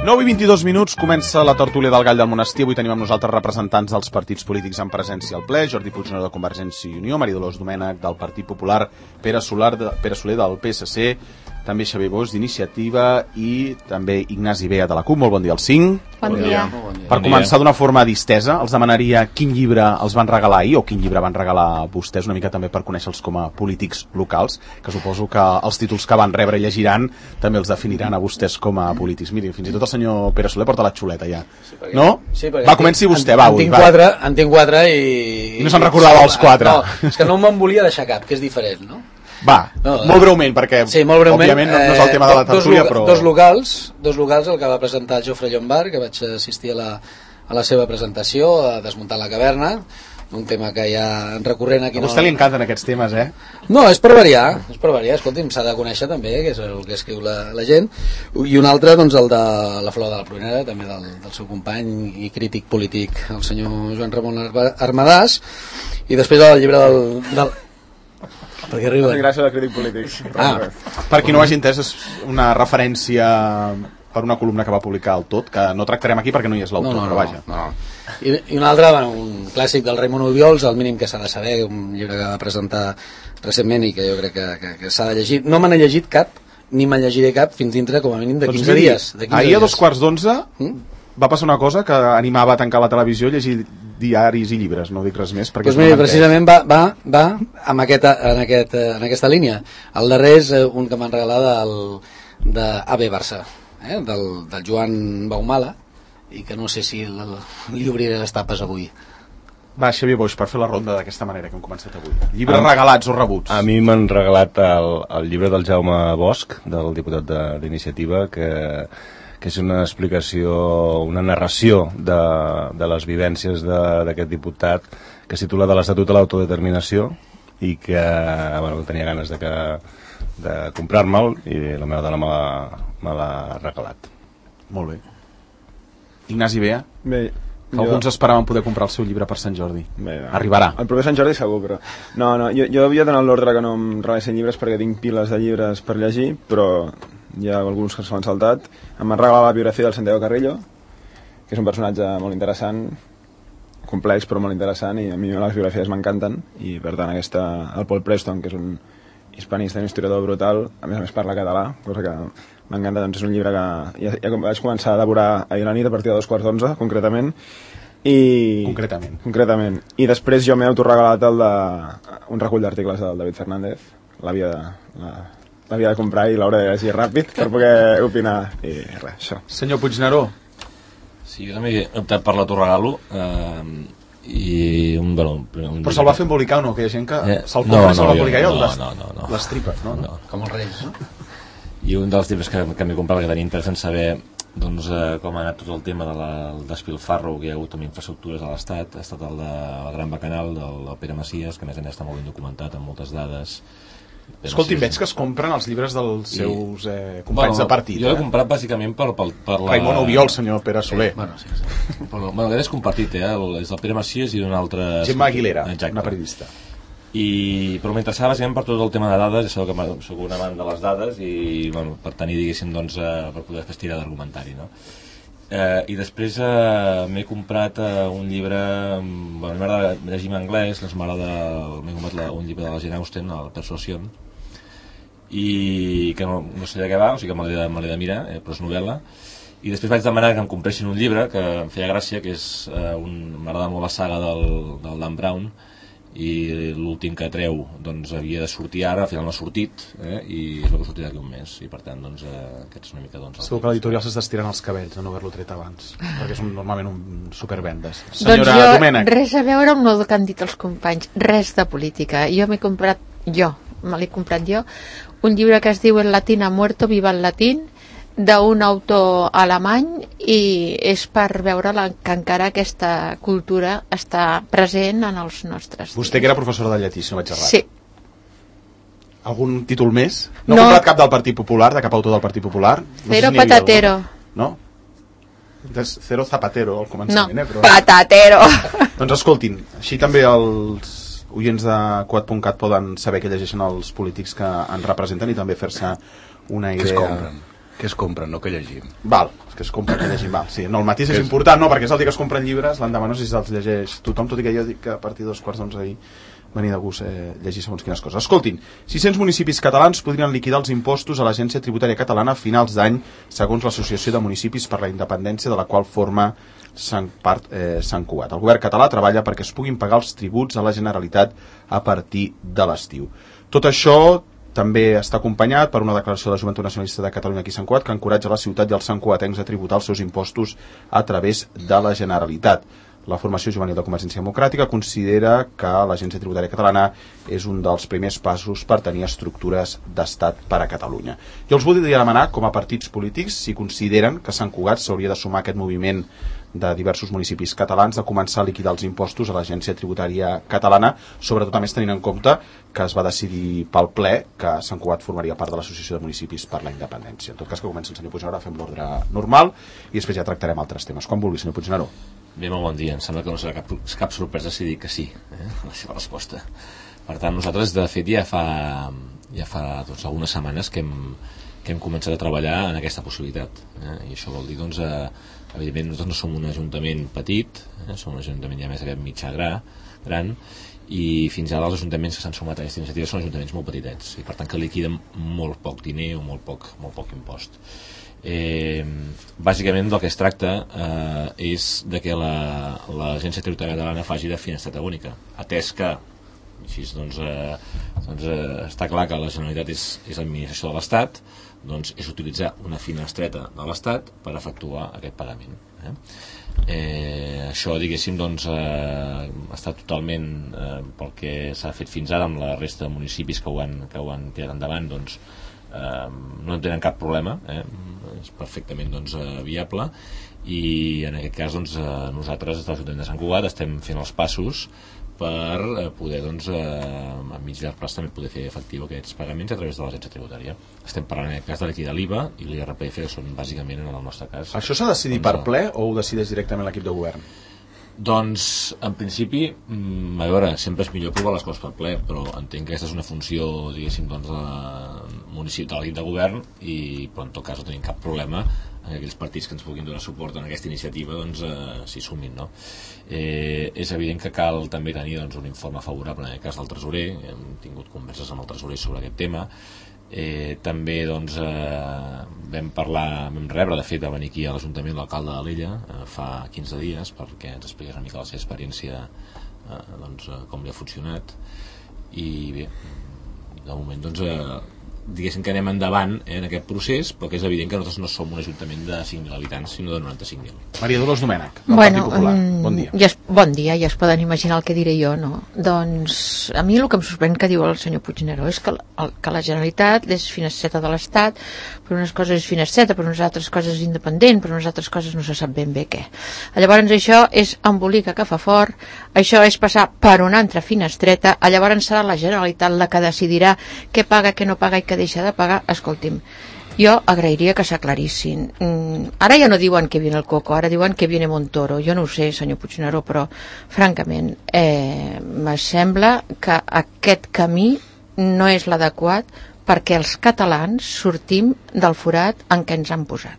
9:22, comença la tertúlia del Gall del Monestir. Avui tenim amb nosaltres representants dels partits polítics en presència al ple: Jordi Puigneró, de Convergència i Unió; Maria Dolors Domènech, del Partit Popular; Pere Soler, del PSC; també Xavier Boix, d'Iniciativa, i també Ignasi Bea, de la CUP. Molt bon dia als 5. Bon dia. Per començar d'una forma distesa, els demanaria quin llibre els van regalar ahir, o quin llibre van regalar vostès, una mica també per conèixer-los com a polítics locals, que suposo que els títols que van rebre i llegiran també els definiran a vostès com a polítics. Miri, fins i tot el senyor Pere Soler porta la xuleta ja. Sí, perquè, no? Sí, va, comenci vostè, va. En tinc quatre i no se'n recordava els quatre. No, és que no me'n volia deixar cap, que és diferent, no? Va, molt breument, perquè sí, molt breument, òbviament no és el tema de la tertúlia, però... Dos locals, el que va presentar el Jofre Llombard, que vaig assistir a la seva presentació, a Desmuntant la caverna, un tema que ja recurrent aquí... A vostè li encanten aquests temes, eh? No, és per variar, escolti'm, s'ha de conèixer també, que és el que escriu la gent, i un altre, doncs, el de La flor de la prunera, també del seu company i crític polític, el senyor Joan Ramon Armadàs, i després el llibre del perquè riuen. Gràcies al crític polític. Per qui no ho hagi entès, és una referència per una columna que va publicar el Tot, que no tractarem aquí perquè no hi és l'autor, però vaja. I un altre, un clàssic del Raimon Obiols, El mínim que s'ha de saber, un llibre que va presentar recentment i que jo crec que s'ha de llegir. No me n'he llegit cap, ni me'n llegiré cap fins dintre com a mínim de 15 dies. Ahir a 2:15 va passar una cosa que animava a tancar la televisió i llegir diaris i llibres, no dic res més perquè mira, precisament va en aquesta línia. El darrer és un que m'han regalat d'AB Barça, del Joan Baumala, i que no sé si li obriré les tapes avui. Va, Xavier Boix, per fer la ronda d'aquesta manera que hem començat avui. Llibres regalats o rebuts? A mi m'han regalat el llibre del Jaume Bosch, del diputat d'Iniciativa, que és una explicació, una narració de les vivències d'aquest diputat, que es titula De l'Estatut de l'Autodeterminació, i que tenia ganes de comprar-me'l, i la meva dona me l'ha regalat. Molt bé. Ignasi Bea? Bé, alguns esperaven poder comprar el seu llibre per Sant Jordi. Arribarà. El proper Sant Jordi segur, però... No, jo havia donat l'ordre que no em regalessin llibres perquè tinc piles de llibres per llegir, però hi ha alguns que s'han saltat. Em van regalar la biografia del Santiago Carrillo, que és un personatge molt interessant, complex però molt interessant, i a mi les biografies m'encanten, i per tant el Paul Preston, que és un hispanista i un historiador brutal, a més parla català, cosa que m'encanta. Doncs és un llibre que ja vaig començar a devorar ahir a la nit a partir de 2:15, concretament. Concretament. I després jo m'he autoregalat un recull d'articles del David Fernández, l'havia de comprar i l'hauré de llegir ràpid per poder opinar, i res, això. Senyor Puigneró? Sí, jo també he optat per l'autoregalo, i però se'l va fer embolicar o no? Que hi ha gent que se'l compra i se'l va embolicar les tripes, no? Com els reis, no? I un dels llibres que m'he comprat, que tenia interès en saber com ha anat tot el tema del despilfarro que hi ha hagut amb infraestructures a l'Estat, ha estat el de la Gran Bacanal, del Pere Macias, que a més a més està molt ben documentat, amb moltes dades. Escolti, veig que es compren els llibres dels seus companys de partit. Jo l'he comprat bàsicament per la... Raimon Obiols, senyor Pere Soler. És compartit, és el Pere Macias i d'un altre... Gemma Aguilera, una periodista. Però m'interessava bàsicament per tot el tema de dades, ja sabeu que soc un amant de les dades, i per tenir, diguéssim, per poder fer estirar d'argumentari, no? I després m'he comprat un llibre, m'agrada llegir en anglès, m'he comprat un llibre de la Jane Austen, el Persuasion, i que no sé de què va, o sigui que me l'he de mirar, però és novel·la. I després vaig demanar que em compressin un llibre que em feia gràcia, que és m'agrada molt la saga del Dan Brown, i l'últim que treu havia de sortir ara, al final no ha sortit, i és el que sortirà d'aquí un mes, i per tant aquest és una mica segur que l'editorial s'està estirant els cabells de no haver-lo tret abans, perquè és normalment un supervendes. Senyora Domènech. Res a veure amb el que han dit els companys, res de política. Me l'he comprat jo un llibre que es diu El latín ha muerto, viva el latín, d'un autor alemany, i és per veure que encara aquesta cultura està present en els nostres Vostè que era professora de llatí, si no vaig errat. Sí. Algun títol més? No ha comprat cap del Partit Popular, de cap autor del Partit Popular? Cero Patatero. No? Cero Zapatero al començament, però... Patatero! Doncs escoltin, així també els oients de Quat.cat poden saber que llegeixen els polítics que ens representen i també fer-se una idea Que es compren, no que llegim. Val, que es compren, que llegim, val. Sí, no, el matí és important, no, perquè és el dia que es compren llibres, l'endemà no sé si se'ls llegeix tothom, tot i que jo dic que a partir de 2:15 ahir venia de gust llegir segons quines coses. Escoltin, 600 municipis catalans podrien liquidar els impostos a l'Agència Tributària Catalana a finals d'any, segons l'Associació de Municipis per la Independència, de la qual forma Sant Cugat. El govern català treballa perquè es puguin pagar els tributs a la Generalitat a partir de l'estiu. Tot això també està acompanyat per una declaració de la Joventut Nacionalista de Catalunya aquí a Sant Cugat que encoratja la ciutat i els santcugatencs a tributar els seus impostos a través de la Generalitat. La formació juvenil de Convergència Democràtica considera que l'Agència Tributària Catalana és un dels primers passos per tenir estructures d'estat per a Catalunya. Jo els voldria demanar, com a partits polítics, si consideren que Sant Cugat s'hauria de sumar a aquest moviment de diversos municipis catalans de començar a liquidar els impostos a l'Agència Tributària Catalana, sobretot a més tenint en compte que es va decidir pel ple que Sant Cugat formaria part de l'Associació de Municipis per la Independència. En tot cas, que comenci el senyor Puigneró, fem l'ordre normal i després ja tractarem altres temes. Quan vulgui, senyor Puigneró. Bé, molt bon dia. Em sembla que no serà cap sorpresa si dic que sí, la seva resposta. Per tant, nosaltres, de fet, ja fa doncs, algunes setmanes que hem començat a treballar en aquesta possibilitat. I això vol dir, doncs, evidentment, nosaltres no som un ajuntament petit, som un ajuntament ja més aviat mitjà gran, i fins ara els ajuntaments que s'han sumat a aquesta iniciativa són ajuntaments molt petitets, i per tant que liquiden molt poc diner o molt poc impost. Bàsicament del que es tracta és de que l'Agència Tributària Catalana faci de finestreta única, atès que així doncs està clar que la Generalitat és l'administració de l'Estat, doncs és utilitzar una finestreta de l'Estat per efectuar aquest pagament. Això, diguéssim, doncs està totalment pel que s'ha fet fins ara amb la resta de municipis que ho han tirat endavant, doncs no en tenen cap problema, és perfectament doncs, viable, i en aquest cas doncs, nosaltres des de l'Ajuntament de Sant Cugat estem fent els passos per poder doncs, a mig llarg plaç també poder fer efectiu aquests pagaments a través de l'agència tributària. Estem parlant en aquest cas de liquidar l'IVA i l'IRPF, que són bàsicament en el nostre cas. Això s'ha decidit per ple o ho decideix directament l'equip de govern? Doncs, en principi, a veure, sempre és millor provar les coses per ple, però entenc que aquesta és una funció, diguéssim, doncs, de l'equip de govern, però en tot cas no tenim cap problema en aquells partits que ens puguin donar suport en aquesta iniciativa, doncs s'hi sumin, no? És evident que cal també tenir doncs, un informe favorable en el cas del tresorer, hem tingut converses amb el tresorer sobre aquest tema. També doncs, vam rebre, de fet, a venir aquí a l'Ajuntament l'alcalde d'Alella fa 15 dies perquè ens expliqués una mica la seva experiència, doncs, com li ha funcionat, i bé, de moment doncs, diguéssim que anem endavant en aquest procés, però que és evident que nosaltres no som un ajuntament de 5.000 habitants sinó de 95.000. Maria Dolors Domènech, del Partit Popular, bon dia. Bon dia, ja es poden imaginar el que diré jo, no? Doncs a mi el que em sorprèn que diu el senyor Puigneró és que la Generalitat és finestreta de l'Estat, per unes coses és finestreta, per unes altres coses és independent, per unes altres coses no se sap ben bé què. Llavors això és embolica que fa fort, això és passar per una altra finestreta, llavors serà la Generalitat la que decidirà què paga, què no paga i que deixa de pagar. Escolti'm, jo agrairia que s'aclarissin. Ara ja no diuen que viene el Coco, ara diuen que viene Montoro. Jo no ho sé, senyor Puigneró, però francament me sembla que aquest camí no és l'adequat perquè els catalans sortim del forat en què ens han posat.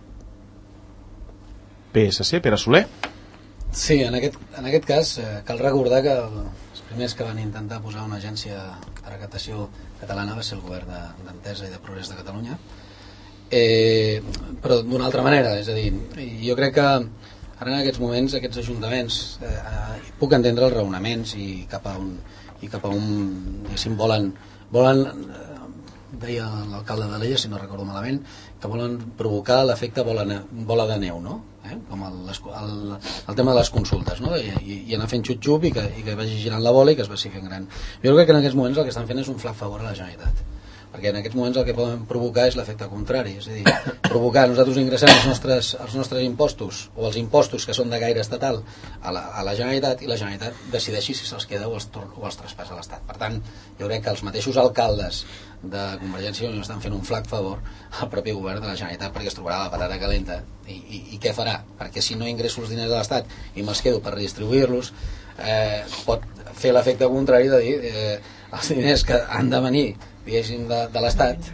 PSC, Pere Soler. Sí, en aquest cas cal recordar que els primers que van intentar posar una agència de recaptació catalana va ser el govern d'Entesa i de Progrés de Catalunya, però d'una altra manera, és a dir, jo crec que ara en aquests moments aquests ajuntaments puc entendre els raonaments i cap a un diguéssim, volen deia l'alcalde d'Alella, si no recordo malament, que volen provocar l'efecte bola de neu, no? Com el tema de les consultes, no? I anar fent xup-xup i que vagi girant la bola i que es vagi fent gran. Jo crec que en aquests moments el que estan fent és un flac favor a la Generalitat, perquè en aquests moments el que poden provocar és l'efecte contrari, és a dir, provocar, nosaltres ingressem els nostres impostos o els impostos que són de gaire estatal a la Generalitat, i la Generalitat decideixi si se'ls queda o els traspassa a l'Estat. Per tant, jo crec que els mateixos alcaldes de Convergència i Unió estan fent un flac favor al propi govern de la Generalitat, perquè es trobarà la patata calenta i què farà? Perquè si no ingresso els diners de l'Estat i me'ls quedo per redistribuir-los, pot fer l'efecte contrari de dir els diners que han de venir, diguéssim, de l'Estat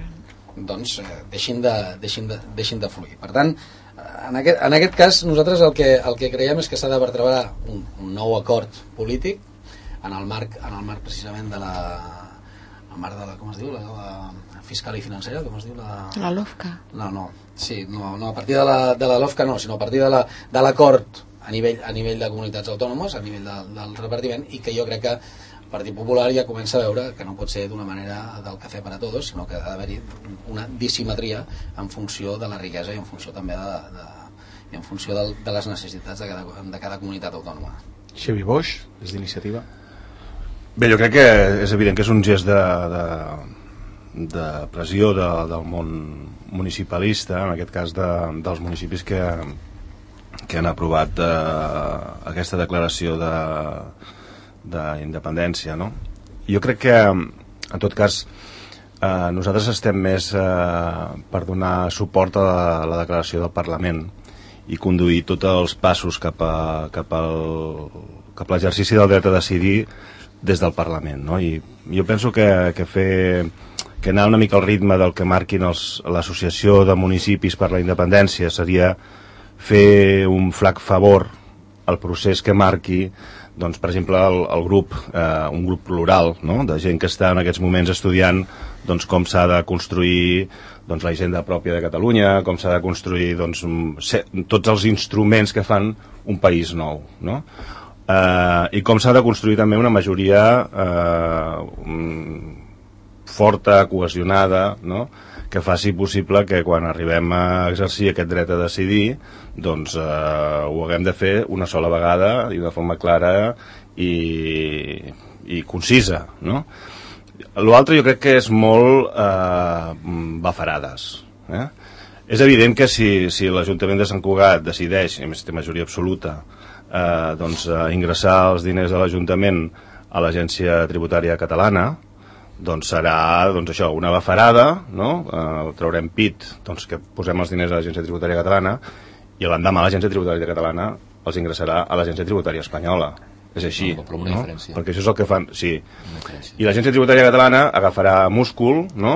doncs deixin de fluir. Per tant, en aquest cas nosaltres el que creiem és que s'ha de vertebrar un nou acord polític en el marc precisament de el marc de la, com es diu, la fiscal i financera, com es diu la LOFCA. No, a partir de la LOFCA no, sinó a partir de l'acord a nivell de comunitats autònomes, a nivell del repartiment, i que jo crec que el Partit Popular ja comença a veure que no pot ser d'una manera del cafè per a tots, sinó que ha d'haver-hi una dissimetria en funció de la riquesa i en funció també i en funció de les necessitats de cada comunitat autònoma. Xavi Boix, des d'Iniciativa. Bé, jo crec que és evident que és un gest de pressió del món municipalista, en aquest cas dels municipis que han aprovat aquesta declaració d'independència, no? Jo crec que, en tot cas, nosaltres estem més per donar suport a la declaració del Parlament i conduir tots els passos cap a l'exercici del dret a decidir des del Parlament, no? I jo penso que anar una mica al ritme del que marquin l'Associació de Municipis per la Independència seria fer un flac favor al procés que marqui, doncs, per exemple, un grup plural, no?, de gent que està en aquests moments estudiant doncs, com s'ha de construir doncs, la hisenda pròpia de Catalunya, com s'ha de construir doncs, tots els instruments que fan un país nou, no? I com s'ha de construir també una majoria forta, cohesionada, no?, que faci possible que quan arribem a exercir aquest dret a decidir doncs ho haguem de fer una sola vegada i d'una forma clara i concisa, no? L'altre jo crec que és molt bafarades, És evident que si l'Ajuntament de Sant Cugat decideix, i a més té majoria absoluta, doncs ingressar els diners de l'Ajuntament a l'Agència Tributària Catalana, doncs serà això, una bafarada, no? Traurem pit doncs, que posem els diners a l'Agència Tributària Catalana i l'endemà l'Agència Tributària Catalana els ingressarà a l'Agència Tributària Espanyola. És així, però una diferència. Perquè això és el que fan, sí. I l'Agència Tributària Catalana agafarà múscul, no?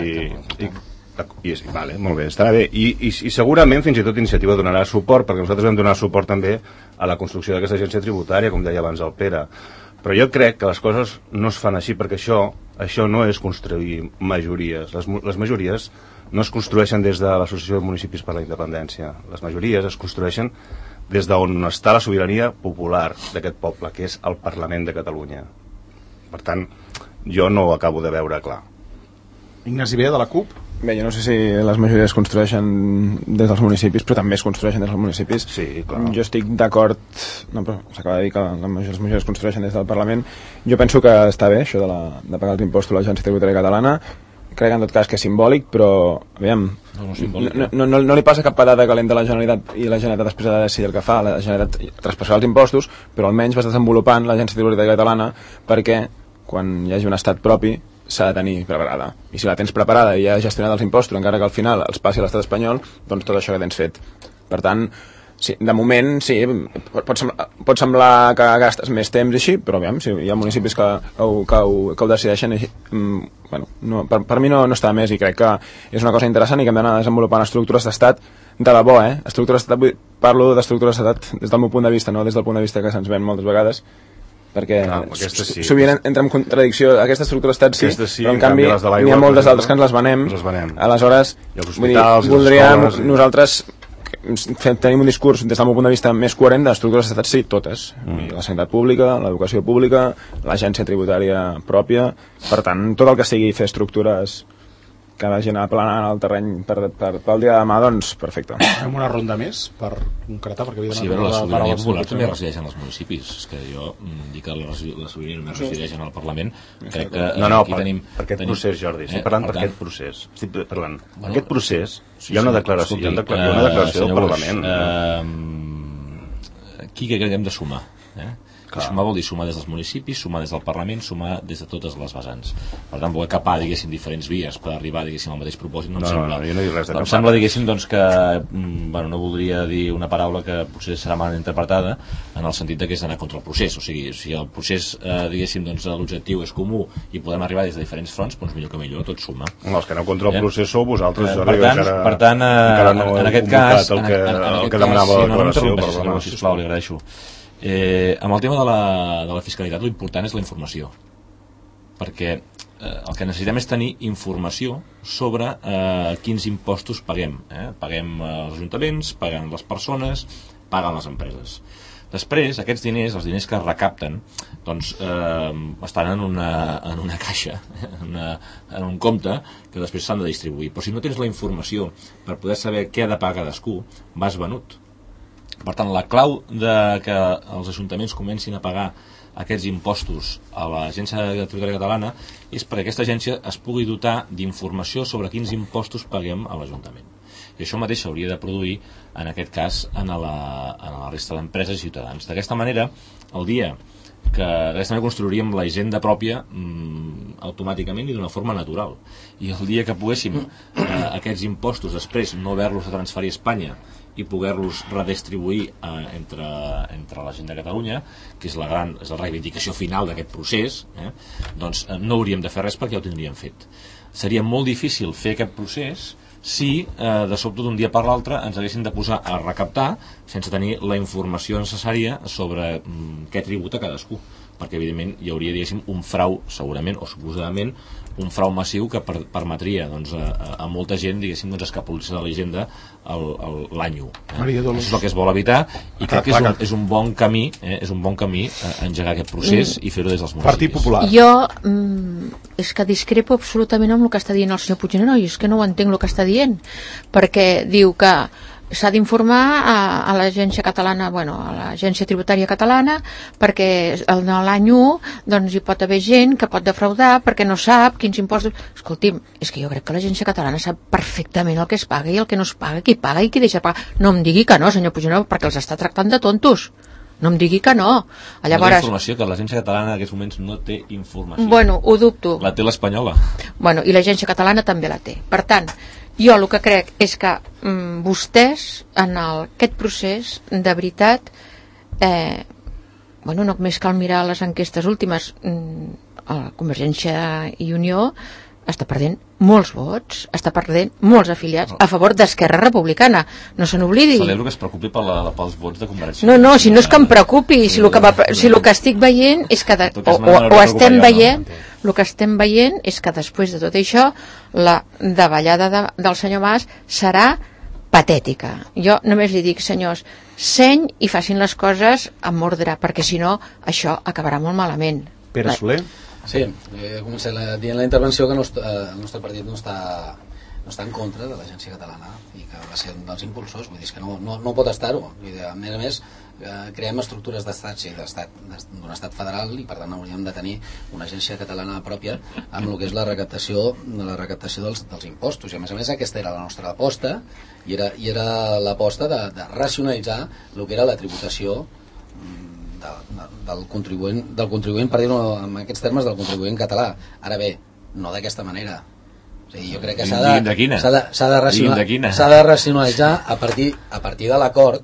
Vale, molt bé, estarà bé. I segurament fins i tot Iniciativa donarà suport, perquè nosaltres vam donar suport també a la construcció d'aquesta agència tributària, com deia abans el Pere. Però jo crec que les coses no es fan així, perquè això no és construir majories. Les majories no es construeixen des de l'Associació de Municipis per la Independència. Les majories es construeixen des d'on està la sobirania popular d'aquest poble, que és el Parlament de Catalunya. Per tant, jo no ho acabo de veure clar. Ignasi Bea, de la CUP. Bé, jo no sé si les majories es construeixen des dels municipis, però també es construeixen des dels municipis. Sí, clar. Jo estic d'acord, no, però s'acaba de dir que les majories es construeixen des del Parlament. Jo penso que està bé això de pagar els impostos a l'Agència Tributària Catalana. Crec en tot cas que és simbòlic, però aviam, no li passa cap patada calenta a la Generalitat i la Generalitat després ha de decidir el que fa. La Generalitat traspassarà els impostos, però almenys vas desenvolupant l'Agència Tributària Catalana perquè quan hi hagi un estat propi s'ha de tenir preparada. I si la tens preparada i ja has gestionat els impostos, encara que al final els passi a l'estat espanyol, doncs tot això que tens fet. Per tant, sí, de moment, sí, pot semblar que gastes més temps així, però aviam, si hi ha municipis que ho decideixen així, bueno, per mi no està més, i crec que és una cosa interessant i que hem d'anar desenvolupant estructures d'estat de debò, estructures d'estat, parlo d'estructures d'estat des del meu punt de vista, no des del punt de vista que se'ns ven moltes vegades, perquè sí, sovint entra en contradicció. Aquesta estructura d'estat sí, però en canvi n'hi ha moltes altres que ens les venem. Aleshores, voldríem nosaltres tenim un discurs des del meu punt de vista més coherent d'estructures d'estat, sí, totes. La sanitat pública, l'educació pública, l'agència tributària pròpia, per tant, tot el que sigui fer estructures que vagin aplanant el terreny pel dia de demà, doncs perfecte. Fem una ronda més per concretar, perquè havia sí, la sobirania popular també resideix en els municipis. És que jo dic que la sobirania només resideix en el Parlament. Crec que aquí tenim... Per aquest procés, Jordi, estic parlant per aquest procés. Estic parlant. Per aquest procés hi ha una declaració, hi ha una declaració del Parlament. Aquí crec que hem de sumar. I sumar vol dir sumar des dels municipis, sumar des del Parlament, sumar des de totes les vessants. Per tant, poder capar, diguéssim, diferents vies per arribar, diguéssim, al mateix propòsit, no em sembla. jo no dic res de Em sembla, diguéssim, doncs, que no voldria dir una paraula que potser serà mal interpretada en el sentit que és d'anar contra el procés. O sigui, si el procés, diguéssim, doncs, l'objectiu és comú i podem arribar des de diferents fronts, doncs millor que millor, tot suma. No, els que aneu contra el procés sou vosaltres. Per tant, en aquest cas, el que demanava la declaració, sisplau, li agraeixo. Amb el tema de la fiscalitat, l'important és la informació, perquè el que necessitem és tenir informació sobre quins impostos paguem. Paguem els ajuntaments, paguen les persones, paguen les empreses. Després, aquests diners, els diners que es recapten, doncs estan en una caixa, en un compte, que després s'han de distribuir. Però si no tens la informació per poder saber què ha de pagar cadascú, vas venut. Per tant, la clau de que els ajuntaments comencin a pagar aquests impostos a l'Agència Tributària Catalana és perquè aquesta agència es pugui dotar d'informació sobre quins impostos paguem a l'Ajuntament. I això mateix s'hauria de produir, en aquest cas, en la resta d'empreses i ciutadans. D'aquesta manera, el dia que d'aquesta manera construiríem la hisenda pròpia automàticament i d'una forma natural. I el dia que poguéssim aquests impostos després no haver-los de transferir a Espanya i poder-los redistribuir entre la gent de Catalunya, que és la reivindicació final d'aquest procés, doncs no hauríem de fer res perquè ja ho tindríem fet. Seria molt difícil fer aquest procés si de sobte d'un dia per l'altre ens haguéssim de posar a recaptar sense tenir la informació necessària sobre què tributa cadascú, perquè evidentment hi hauria, diguéssim, un frau segurament o suposadament un frau massiu que permetria doncs, a molta gent, diguéssim, doncs, escapolir-se de la hisenda l'any 1. Això és el que es vol evitar i crec que és un bon camí engegar aquest procés i fer-ho des dels municipis. Partit Popular. Jo és que discrepo absolutament amb el que està dient el senyor Puigneró, i és que no ho entenc el que està dient, perquè diu que s'ha d'informar a l'agència catalana, a l'agència tributària catalana, perquè l'any 1 doncs hi pot haver gent que pot defraudar perquè no sap quins impostos. Escolti'm, és que jo crec que l'agència catalana sap perfectament el que es paga i el que no es paga, qui paga i qui deixa de pagar. No em digui que no, senyor Puigneró, perquè els està tractant de tontos. No em digui que no. Llavors... No té informació, que l'agència catalana en aquests moments no té informació. Bueno, ho dubto. La té l'espanyola. Bueno, i l'agència catalana també la té. Per tant, jo el que crec és que vostès en aquest procés de veritat no només cal mirar les enquestes últimes, Convergència i Unió està perdent molts vots, està perdent molts afiliats a favor d'Esquerra Republicana, no se n'oblidi. Celebro que es preocupi pels vots de Convergència. No, si no és que em preocupi, si el que estic veient és que estem veient és que després de tot això la davallada del senyor Mas serà patètica. Jo només li dic, senyors, seny i facin les coses amb ordre, perquè si no això acabarà molt malament. Pere Soler? Sí, he començat dient la intervenció que el nostre partit no està en contra de l'agència catalana i que va ser un dels impulsors, vull dir que no pot estar-ho. A més, creem estructures d'estat, sí, d'un estat federal, i per tant hauríem de tenir una agència catalana pròpia amb el que és la recaptació dels impostos. I a més aquesta era la nostra aposta i era l'aposta de racionalitzar el que era la tributació del contribuent, per dir-ho en aquests termes, del contribuent català. Ara bé, no d'aquesta manera. O sigui, jo crec que s'ha de racionalitzar a partir de l'acord,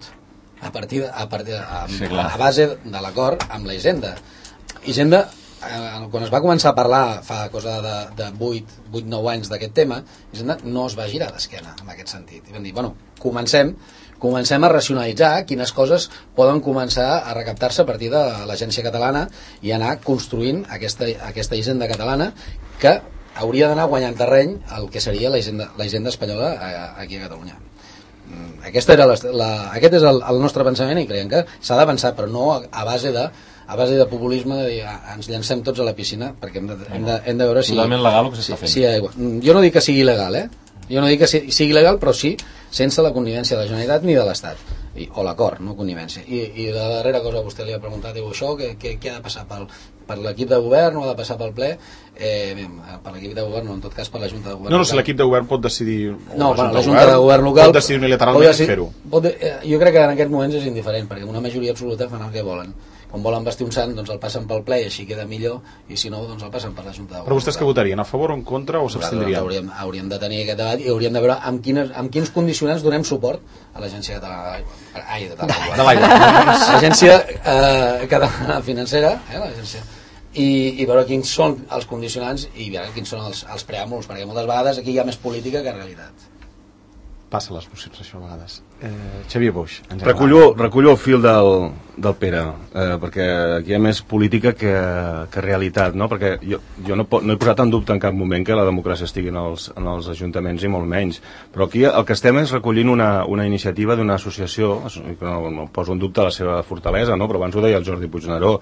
a base de l'acord amb la Hisenda. Quan es va començar a parlar fa cosa de 8-9 anys d'aquest tema, Hisenda no es va girar d'esquena en aquest sentit. I vam dir, comencem a racionalitzar quines coses poden començar a recaptar-se a partir de l'agència catalana i anar construint aquesta hisenda catalana que hauria d'anar guanyant terreny el que seria la hisenda espanyola aquí a Catalunya. Aquest és el nostre pensament i creiem que s'ha d'avançar, però no a base de populisme, de dir ens llancem tots a la piscina, perquè hem de veure si... Totalment legal el que s'està fent. Jo no dic que sigui il·legal, jo no dic que sigui il·legal, però sí sense la connivència de la Generalitat ni de l'Estat, o l'acord, no connivència. I la darrera cosa vostè li ha preguntat, diu, això què ha de passar per l'equip de govern o ha de passar pel ple? Per l'equip de govern, no, en tot cas per la Junta de Govern. No, si l'equip de govern pot decidir, la Junta de Govern local pot decidir unilateralment fer-ho. Jo crec que en aquests moments és indiferent, perquè una majoria absoluta fan el que volen. quan volen vestir un sant doncs el passen pel ple i així queda millor, i si no doncs el passen per la Junta de Govern. Però vostès què votarien? A favor o en contra o s'abstindrien? Hauríem de tenir aquest debat i hauríem de veure amb quins condicionants donem suport a l'Agència Catalana de l'Aigua. L'Agència Catalana Financera, l'agència, i veure quins són els condicionants i veure quins són els preàmbuls, perquè moltes vegades aquí hi ha més política que realitat. Passa les mocions això a vegades. Xavier Boix. Recullo el fil del Pere, perquè aquí hi ha més política que realitat, no? Perquè jo no he posat en dubte en cap moment que la democràcia estigui en els ajuntaments i molt menys, però aquí el que estem és recollint una iniciativa d'una associació, que no poso en dubte la seva fortalesa, no? Però abans ho deia el Jordi Puigneró,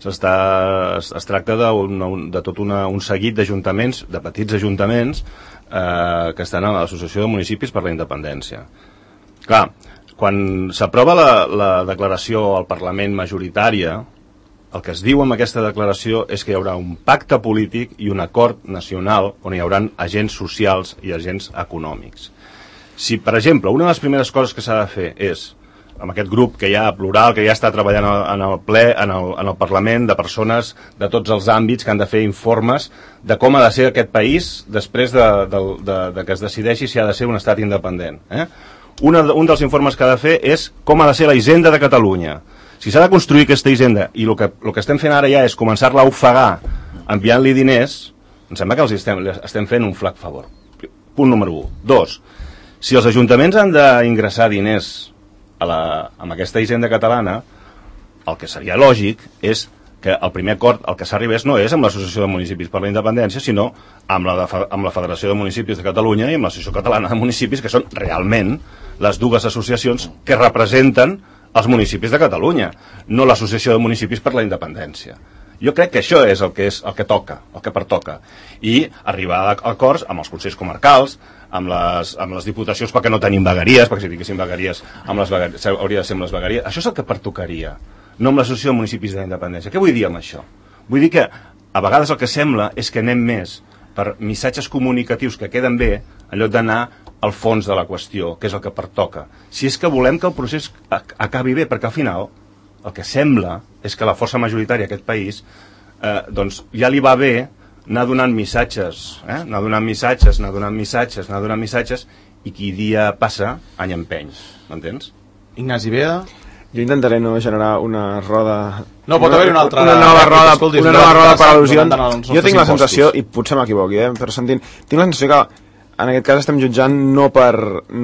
es tracta de tot un seguit d'ajuntaments, de petits ajuntaments, que estan a l'Associació de Municipis per la Independència. Clar, quan s'aprova la declaració al Parlament majoritària, el que es diu amb aquesta declaració és que hi haurà un pacte polític i un acord nacional on hi haurà agents socials i agents econòmics. Si, per exemple, una de les primeres coses que s'ha de fer és, amb aquest grup que hi ha plural, que ja està treballant en el ple, en el Parlament, de persones de tots els àmbits que han de fer informes de com ha de ser aquest país després de que es decideixi si ha de ser un estat independent. Un dels informes que ha de fer és com ha de ser la hisenda de Catalunya. Si s'ha de construir aquesta hisenda i el que estem fent ara ja és començar-la a ofegar enviant-li diners, em sembla que els estem fent un flac favor. Punt número 1. 2. Si els ajuntaments han d'ingressar diners amb aquesta hisenda catalana, el que seria lògic és que el primer acord al que s'arribés no és amb l'Associació de Municipis per la Independència, sinó amb la Federació de Municipis de Catalunya i amb l'Associació Catalana de Municipis, que són realment les dues associacions que representen els municipis de Catalunya, no l'Associació de Municipis per la Independència. Jo crec que això és el que toca, el que pertoca, i arribar a acords amb els consells comarcals, amb les diputacions, perquè no tenim vegueries, perquè si tinguéssim vegueries hauria de ser amb les vegueries. Això és el que pertocaria, no amb l'Associació de Municipis de la Independència. Què vull dir amb això? Vull dir que a vegades el que sembla és que anem més per missatges comunicatius que queden bé en lloc d'anar al fons de la qüestió, que és el que pertoca. Si és que volem que el procés acabi bé, perquè al final el que sembla és que la força majoritària d'aquest país doncs ja li va bé anar donant missatges, anar donant missatges, i qui dia passa, any empeny, m'entens? Ignasi Bea. Jo intentaré no generar una roda... No, pot haver una altra... Una nova roda per al·lusions. Jo tinc la sensació, i potser m'equivoqui, però sentint, tinc la sensació que en aquest cas estem jutjant no per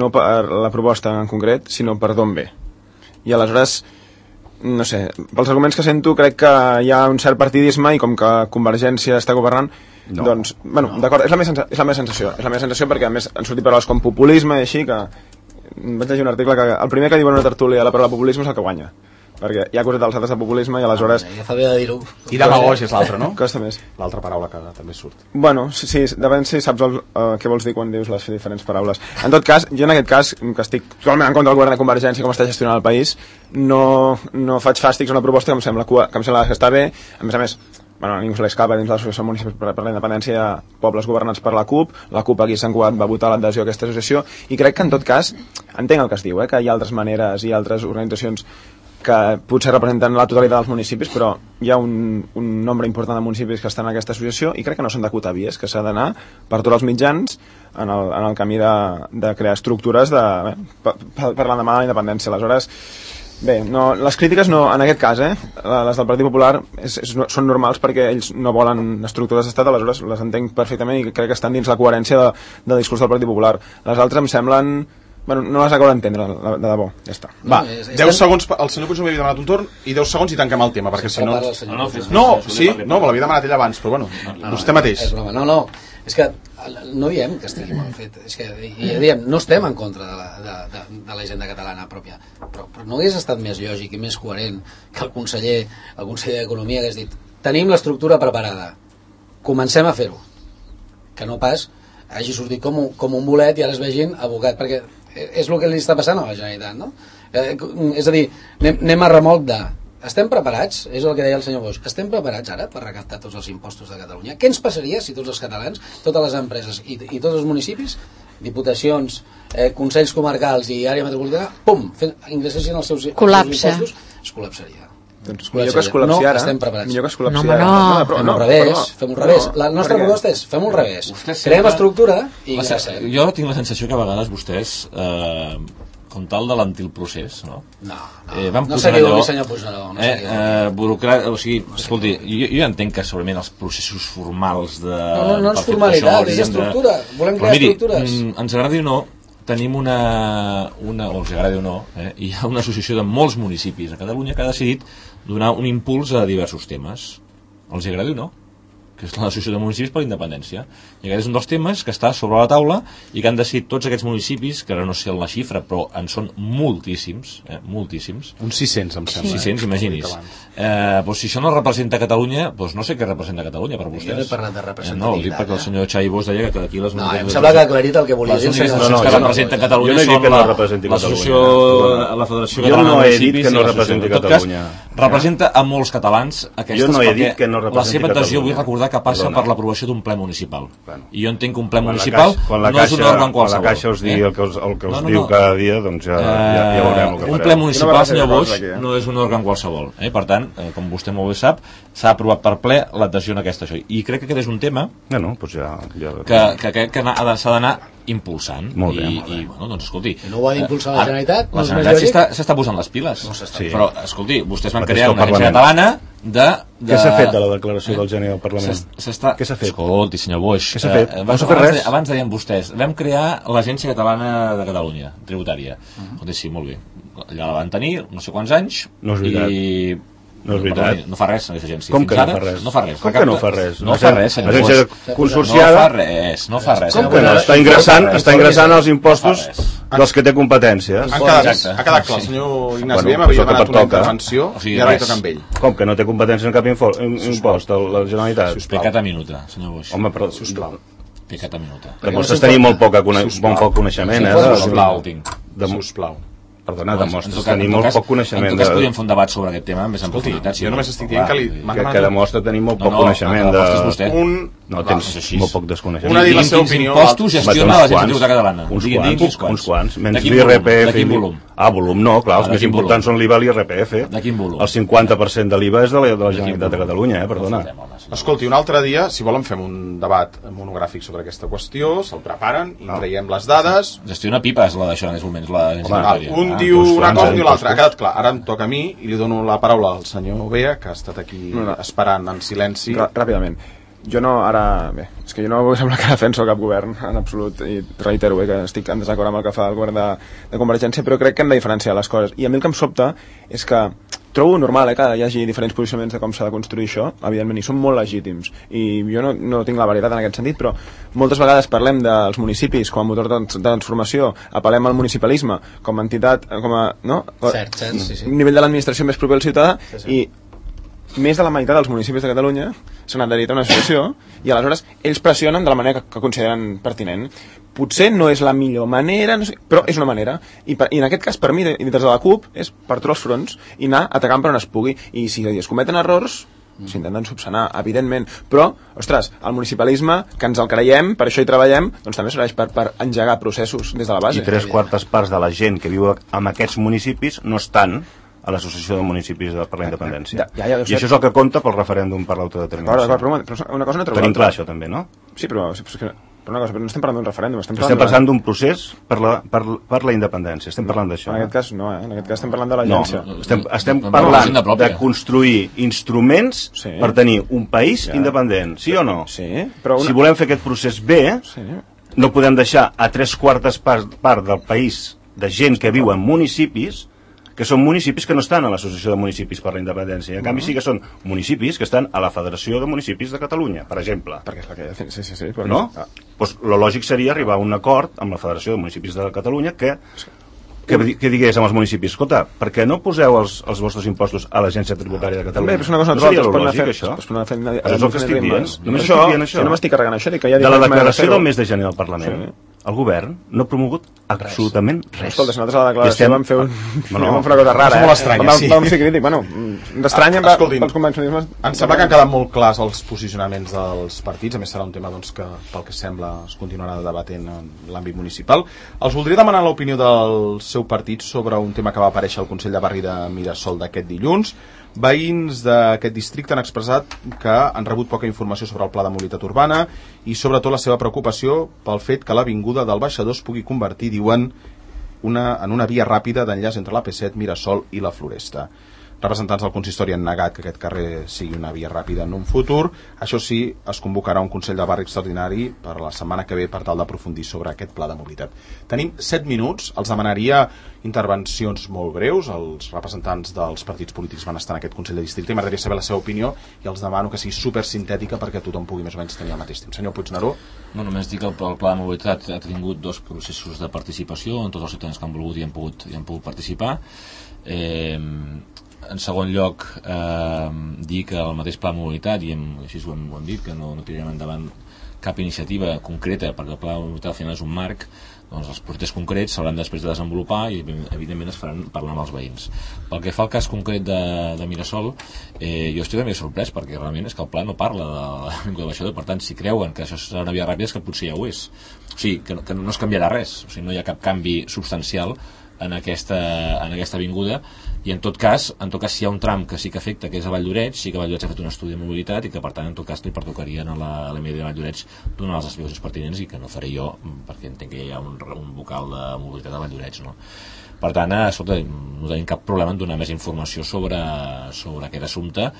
la proposta en concret, sinó per d'on ve. I aleshores, no sé, pels arguments que sento crec que hi ha un cert partidisme i com que Convergència està governant, doncs, bueno, d'acord, és la meva sensació perquè a més han sortit paraules com populisme i així, que vaig llegir un article que el primer que diu en una tertúlia la paraula populisme és el que guanya, perquè hi ha coses d'alçades de populisme i aleshores... Ja fa bé de dir-ho. I demagògia és l'altra, no? Costa més. L'altra paraula que també surt. Bueno, sí, depèn si saps què vols dir quan dius les diferents paraules. En tot cas, jo en aquest cas, que estic totalment en contra del govern de Convergència, com està gestionant el país, no faig fàstics a una proposta que em sembla que està bé. A més, bueno, ningú se l'escapa dins l'Associació de Municipis per la Independència, hi ha pobles governats per la CUP aquí a Sant Cugat va votar l'adhesió a aquesta associació, i crec que en tot cas, entenc el que es diu, que hi ha altres maneres i altres organitzacions que potser representen la totalitat dels municipis, però hi ha un nombre important de municipis que estan en aquesta associació i crec que no són d'acotar vies, que s'ha d'anar per tots els mitjans en el camí de crear estructures per l'endemà de la independència. Aleshores, bé, no, les crítiques no, en aquest cas, les del Partit Popular són normals perquè ells no volen estructures d'estat, aleshores les entenc perfectament i crec que estan dins la coherència del discurs del Partit Popular. Les altres em semblen... Bueno, no les acabo d'entendre, de debò, ja està. Va, 10 segons, el senyor Puigdemont havia demanat un torn i 10 segons i tanquem el tema, perquè si no... No, me l'havia demanat ell abans, però bueno, vostè mateix. No, és que no diem que estigui mal fet, és que diem, no estem en contra de la hisenda catalana pròpia, però no hagués estat més lògic i més coherent que el conseller d'Economia hagués dit, tenim l'estructura preparada, comencem a fer-ho, que no pas hagi sortit com un bolet i ara es vegin abocat, perquè és el que li està passant a la Generalitat, no? És a dir, anem a remolc de... Estem preparats, és el que deia el senyor Bosch, estem preparats ara per recaptar tots els impostos de Catalunya? Què ens passaria si tots els catalans, totes les empreses i tots els municipis, diputacions, consells comarcals i àrea metropolitana, pum, ingressessin els seus impostos? Es col·lapsaria. Doncs millor que es col·lapsi ara. Estem preparats. Millor que es col·lapsi No, ara. no. Fem-ho al revés. Fem-ho al revés. La nostra proposta és fem-ho al revés. Creem estructura i ingressem. Jo tinc la sensació que a vegades vostès, com tal de l'antil procés, no? No s'equivoqui, senyor Puigneró. O sigui, escolti, jo entenc que segurament els processos formals de... No és formalitat, és estructura. Volem crear estructures. Ens agradi o no, tenim o ens agradi o no, hi ha una associació de molts municipis a Catalunya que ha decidit donar un impuls a diversos temes. Els agradi o no? Que és l'Associació de Municipis per la Independència. I aquest és un dels temes que està sobre la taula i que han decidit tots aquests municipis, que ara no sé la xifra, però en són moltíssims, moltíssims. Uns 600, em sembla. 600, imagini's. Doncs si això no representa Catalunya, doncs no sé què representa Catalunya per vostès. Jo no he parlat de representativitat. No, ho dic perquè el senyor Xavi Bosch deia que d'aquí les... No, em sembla que ha aclarit el que volia dir. Les úniques que representen Catalunya són l'Associació, la Federació Catalana de Municipis. Jo no he dit que no representi Catalunya. Representa a molts catalans aquestes, jo no he dit que no la seva adhesió, vull recordar que passa per l'aprovació d'un ple municipal. I jo entenc que un ple municipal no és un òrgan qualsevol. Quan la Caixa us digui el que us diu cada dia, doncs ja veurem el que farem. Un ple municipal, senyor Bosch, no és un òrgan qualsevol. Per tant, com vostè molt bé sap, s'ha aprovat per ple l'adhesió en aquesta. I crec que aquest és un tema que s'ha d'anar impulsant. Molt bé. I bueno, doncs escolti, no ho ha d'impulsar la Generalitat? La Generalitat s'està posant les piles. Però, escolti, vostès van crear una agència catalana Què s'ha fet de la declaració del gener del Parlament? Què s'ha fet? Escolti, senyor Boix, què s'ha fet? No s'ha fet res. Abans deien vostès, vam crear l'Agència Catalana de Catalunya, tributària. Escolti, sí, molt bé. Allà la van tenir no sé quants anys. No és veritat. No és veritat. No fa res, aquesta agència. Com que no fa res? No fa res. Com que no fa res? No fa res, senyor Boix. Agència consorciada... No fa res. Com que no? Està ingressant els impostos dels que té competències. Ha quedat clar, el senyor Ignasi Bem havia demanat una intervenció i ara li toca amb ell. Com que no té competències en cap impost a la Generalitat? Pecat a minuta, senyor Boix. Home, però, sisplau. Pecat a minuta. Demostres tenir molt poc coneixement, Sisplau. Perdona, demostres tenir molt poc coneixement. En tot cas podríem fer un debat sobre aquest tema més en profunditat. Jo només estic dient que demostra tenir molt poc coneixement de... No, tens molt poc desconeixement. Una dir la seva opinió. Quins impostos gestiona l'Agència Tributària Catalana? Uns quants. Menys l'IRPF. De quin volum? Volum no, clar, els més importants són l'IVA i l'IRPF. De quin volum? El 50% de l'IVA és de la Generalitat de Catalunya, perdona. Escolti, un altre dia, si volen fem un debat monogràfic sobre aquesta qüestió, se'l preparen i traiem les dades. Gestiona pipes la d'això en aquests moments, l'Agència Tributària. Un diu una cosa i l'altra, ha quedat clar. Ara em toca a mi i li dono la paraula al senyor Bea, que ha estat aquí esperant en silenci. Ràpidament. Jo no, ara... Bé, és que jo no vull semblar que defenso cap govern, en absolut, i reitero que estic en desacord amb el que fa el govern de Convergència, però crec que hem de diferenciar les coses. I a mi el que em sobta és que trobo normal que hi hagi diferents posicionaments de com s'ha de construir això, evidentment, i són molt legítims. I jo no tinc la veritat en aquest sentit, però moltes vegades parlem dels municipis com a motor de transformació, apel·lem al municipalisme com a entitat, com a... No? Cert, sí. Nivell de l'administració més proper al ciutadà, i més de la meitat dels municipis de Catalunya s'han adherit a una associació i aleshores ells pressionen de la manera que consideren pertinent. Potser no és la millor manera, no sé, però és una manera. I en aquest cas, per mi, des de la CUP, és per tots els fronts i anar atacant per on es pugui. I si es cometen errors, s'intenten subsanar, evidentment. Però, ostres, el municipalisme, que ens el creiem, per això hi treballem, doncs també serveix per engegar processos des de la base. I 3/4 parts de la gent que viu en aquests municipis no estan a l'Associació de Municipis per la Independència. I això és el que compta pel referèndum per l'autodeterminació. D'acord, però una cosa no treu l'altra. Tenim clar això també, no? Sí, però una cosa, però no estem parlant d'un referèndum, estem parlant d'un procés per la independència, estem parlant d'això. En aquest cas no, en aquest cas estem parlant de l'agència. Estem parlant de construir instruments per tenir un país independent, sí o no? Sí, però si volem fer aquest procés bé, no podem deixar a 3/4 part del país de gent que viu en municipis que són municipis que no estan a l'Associació de Municipis per la Independència. En canvi sí que són municipis que estan a la Federació de Municipis de Catalunya, per exemple. Perquè és la que... Sí. No? Doncs lo lògic seria arribar a un acord amb la Federació de Municipis de Catalunya que digués amb els municipis, escolta, per què no poseu els vostres impostos a l'Agència Tributària de Catalunya? També, però és una cosa no seria lo lògic, això? És el que estic dient. Només estic dient això. No m'estic carregant això. De la declaració del mes de gener del Parlament, el govern no ha promogut absolutament res. Escolta, si nosaltres a la declaració vam fer una cosa rara. És molt estranya, sí. Vam ser crític, bueno, d'estranya pels convencionismes. Em sembla que han quedat molt clars els posicionaments dels partits, a més serà un tema doncs, que pel que sembla es continuarà debatent en l'àmbit municipal. Els voldria demanar l'opinió del seu partit sobre un tema que va aparèixer al Consell de Barri de Mirasol d'aquest dilluns, Veïns d'aquest districte han expressat que han rebut poca informació sobre el pla de mobilitat urbana i sobretot la seva preocupació pel fet que l'avinguda del Baixador es pugui convertir, diuen, en una via ràpida d'enllaç entre l'AP7, Mirasol i la Floresta. Representants del consistori han negat que aquest carrer sigui una via ràpida en un futur. Això sí, es convocarà un Consell de Barri extraordinari per la setmana que ve per tal d'aprofundir sobre aquest pla de mobilitat. Tenim 7 minuts, els demanaria intervencions molt breus. Els representants dels partits polítics van estar en aquest Consell de Districte i m'agradaria saber la seva opinió i els demano que sigui supersintètica perquè tothom pugui més o menys tenir el mateix temps. Senyor Puigneró. No, només dic que el pla de mobilitat ha tingut 2 processos de participació on tots els ciutadans que han volgut hi han pogut participar. En segon lloc, dir que el mateix pla de mobilitat, i així ho hem dit, que no tirarem endavant cap iniciativa concreta, perquè el pla de mobilitat al final és un marc, doncs els projectes concrets s'hauran després de desenvolupar i evidentment es faran parlant amb els veïns. Pel que fa al cas concret de Mirasol, jo estic també sorprès perquè realment és que el pla no parla de l'avinguda del Baixador, per tant si creuen que això serà una via ràpida és que potser ja ho és. O sigui, que no es canviarà res, o sigui, no hi ha cap canvi substancial en aquesta avinguda, i en tot cas si hi ha un tram que sí que afecta, que és a Valldoreix, sí que Valldoreix ha fet un estudi de mobilitat i que per tant en tot cas li pertocaria a la MD de Valldoreix donar les explicacions pertinents i que no faré jo perquè entenc que hi ha un vocal de mobilitat a Valldoreix, no? Per tant, escolta, no tenim cap problema en donar més informació sobre aquest assumpte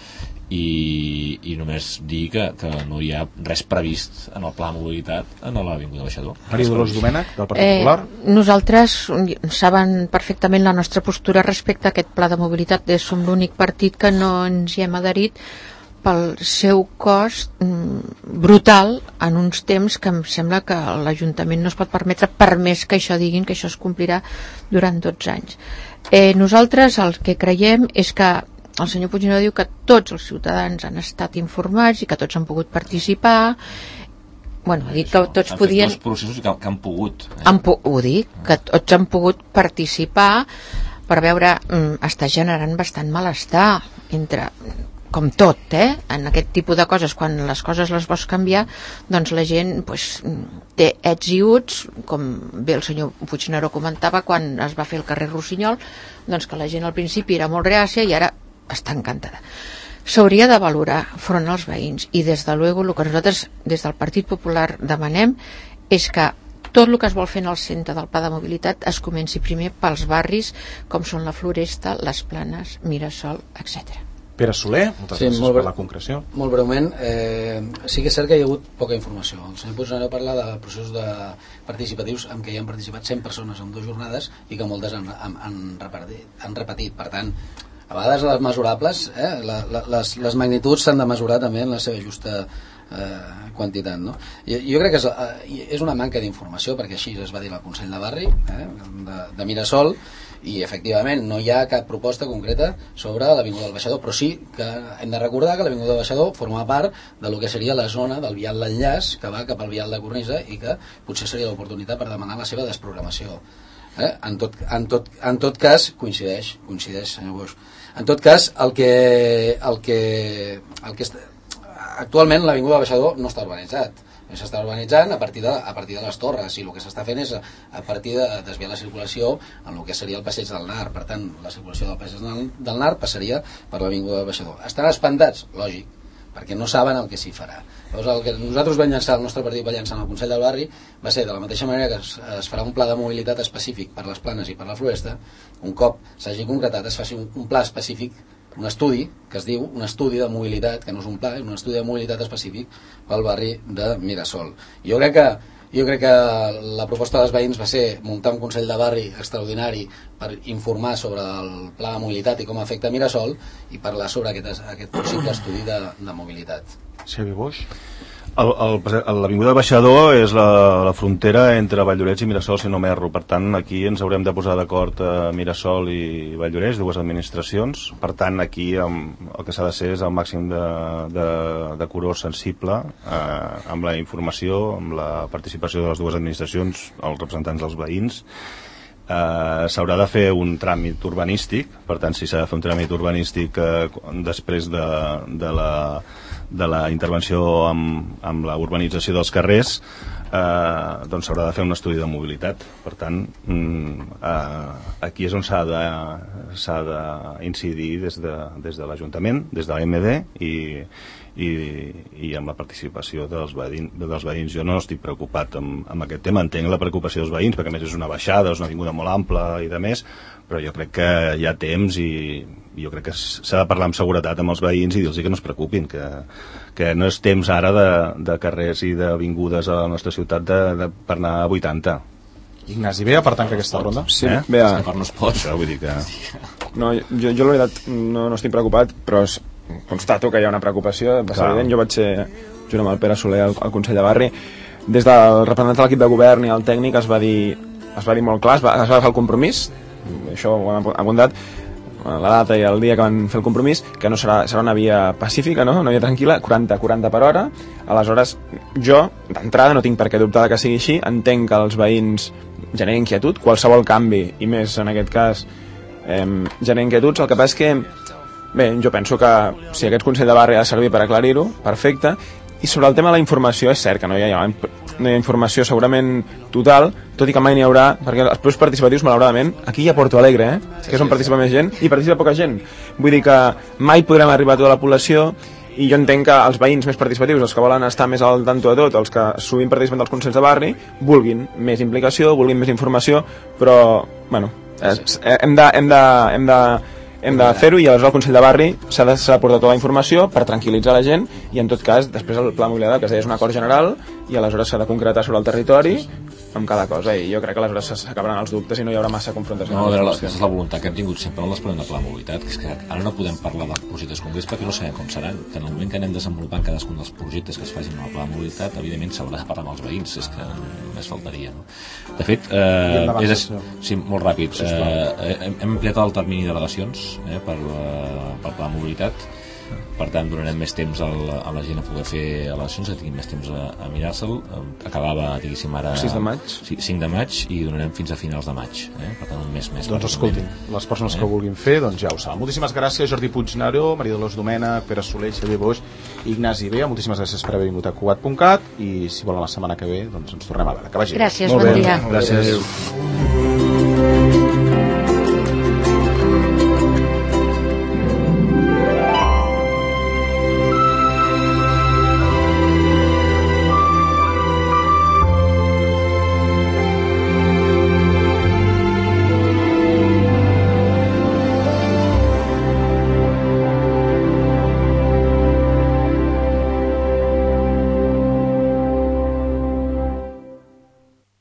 i només dir que no hi ha res previst en el pla de mobilitat en l'avinguda Baixador. Maria Dolors Domènech, del Partit Popular. Nosaltres saben perfectament la nostra postura respecte a aquest pla de mobilitat. Som l'únic partit que no ens hi hem adherit pel seu cost brutal en uns temps que em sembla que l'Ajuntament no es pot permetre, per més que això diguin que això es complirà durant 12 anys. Nosaltres el que creiem és que el senyor Puigneró diu que tots els ciutadans han estat informats i que tots han pogut participar. Bueno, ha dit que tots podien... Han fet 2 processos que han pogut. Ho dic, que tots han pogut participar, per veure, està generant bastant malestar entre... com tot, en aquest tipus de coses, quan les coses les vols canviar, doncs la gent té ets i uts, com bé el senyor Puigneró comentava quan es va fer el carrer Rossinyol, doncs que la gent al principi era molt reàcia i ara està encantada. S'hauria de valorar front als veïns i des de luego el que nosaltres des del Partit Popular demanem és que tot el que es vol fer en el centre del pla de mobilitat es comenci primer pels barris com són la Floresta, les Planes, Mirasol, etc. Pere Soler, moltes gràcies per la concreció. Molt breument, sí que és cert que hi ha hagut poca informació. El senyor Puigneró parla de processos participatius en què hi han participat 100 persones en 2 jornades i que moltes han repetit. Per tant, a vegades les mesurables, les magnituds s'han de mesurar també en la seva justa quantitat, no? Jo crec que és una manca d'informació, perquè així es va dir al Consell de Barri de Mirasol, i efectivament no hi ha cap proposta concreta sobre l'avinguda del Baixador, però sí que hem de recordar que l'avinguda del Baixador forma part del que seria la zona del vial d'enllaç que va cap al vial de Cornisa i que potser seria l'oportunitat per demanar la seva desprogramació. En tot cas coincideix senyor Bosch. En tot cas el que actualment l'avinguda del Baixador no està urbanitzat, s'està urbanitzant a partir de les torres, i el que s'està fent és a partir de desviar la circulació en el que seria el passeig del Nar. Per tant, la circulació del passeig del Nar passaria per l'avinguda del Baixador. Estan espantats? Lògic, perquè no saben el que s'hi farà. Llavors, el que nosaltres vam llançar, el nostre partit va llançar en el Consell del Barri, va ser de la mateixa manera que es farà un pla de mobilitat específic per les Planes i per la Floresta. Un cop s'hagi concretat, es faci un pla específic, un estudi, que es diu un estudi de mobilitat, que no és un pla, és un estudi de mobilitat específic pel barri de Mirasol. Jo crec que la proposta dels veïns va ser muntar un Consell de Barri extraordinari per informar sobre el pla de mobilitat i com afecta Mirasol i parlar sobre aquest possible estudi de mobilitat. Xavi Boix. L'avinguda Baixador és la frontera entre Valldoreix i Mirasol, si no m'erro. Per tant, aquí ens haurem de posar d'acord Mirasol i Valldoreix, 2 administracions. Per tant, aquí el que s'ha de ser és el màxim de curor sensible amb la informació, amb la participació de les 2 administracions, els representants dels veïns. S'haurà de fer un tràmit urbanístic. Per tant, si s'ha de fer un tràmit urbanístic després de la intervenció amb la urbanització dels carrers, doncs s'haurà de fer un estudi de mobilitat. Per tant, aquí és on s'ha d'incidir des de l'Ajuntament, des de l'AMD i amb la participació dels veïns. Jo no estic preocupat amb aquest tema, entenc la preocupació dels veïns, perquè a més és una baixada, és una avinguda molt ampla i de més, però jo crec que hi ha temps i jo crec que s'ha de parlar amb seguretat amb els veïns i dir-los que no es preocupin, que no és temps ara de carrers i d'avingudes a la nostra ciutat per anar a 80. Ignasi, bé, per tancar aquesta ronda? Sí, bé, Per no es pot. Això vull dir que... no, jo la veritat no estic preocupat, però constato que hi ha una preocupació, va ser evident. Jo vaig ser, junt amb el Pere Soler, al Consell de Barri, des del representant de l'equip de govern i el tècnic es va dir molt clar, es va agafar el compromís, això ho hem apuntat, la data i el dia que van fer el compromís, que no serà una via pacífica, no? Una via tranquil·la, 40 per hora. Aleshores, jo, d'entrada, no tinc per què dubtar que sigui així, entenc que els veïns generen inquietud, qualsevol canvi, i més en aquest cas, generen inquietuds. El que passa és que, bé, jo penso que si aquest Consell de Barri ha de servir per aclarir-ho, perfecte. I sobre el tema de la informació, és cert que no hi ha informació segurament total, tot i que mai n'hi haurà, perquè els preus participatius, malauradament, aquí hi ha Porto Alegre, que és on participa més gent, i participa poca gent. Vull dir que mai podrem arribar a tota la població, i jo entenc que els veïns més participatius, els que volen estar més al tanto de tot, els que sovint participen dels consells de barri, vulguin més implicació, vulguin més informació, però, bueno, hem de fer-ho, i aleshores el Consell de Barri s'ha de portar tota la informació per tranquil·litzar la gent, i en tot cas després el pla de mobilitat, que es deia, és un acord general, i aleshores s'ha de concretar sobre el territori amb cada cosa, i jo crec que aleshores s'acabaran els dubtes i no hi haurà massa confrontació. No, a veure, aquesta és la voluntat que hem tingut sempre en l'explement de pla de mobilitat, que és que ara no podem parlar de projectes concrets perquè no sabem com seran, que en el moment que anem desenvolupant cadascun dels projectes que es facin en el pla de mobilitat, evidentment s'haurà de parlar amb els veïns, és que només faltaria, no? De fet, sí, molt ràpid, hem ampliat el termini de delegacions pel pla de mobilitat. Per tant, donarem més temps a la gent a poder fer eleccions, que tinguin més temps a mirar-se'l. Acabava, diguéssim, ara... 6 de maig? Sí, 5 de maig, i donarem fins a finals de maig. Per tant, un mes més. Doncs escoltin, les persones que ho vulguin fer, doncs ja ho saben. Moltíssimes gràcies, Jordi Puigneró, Maria Dolors Domènech, Pere Soler, Xavier Boix i Ignasi Bea. Moltíssimes gràcies per haver vingut a Cugat.cat, i si volen la setmana que ve, doncs ens tornem a veure. Que vagi bé. Gràcies, bon dia. Gràcies.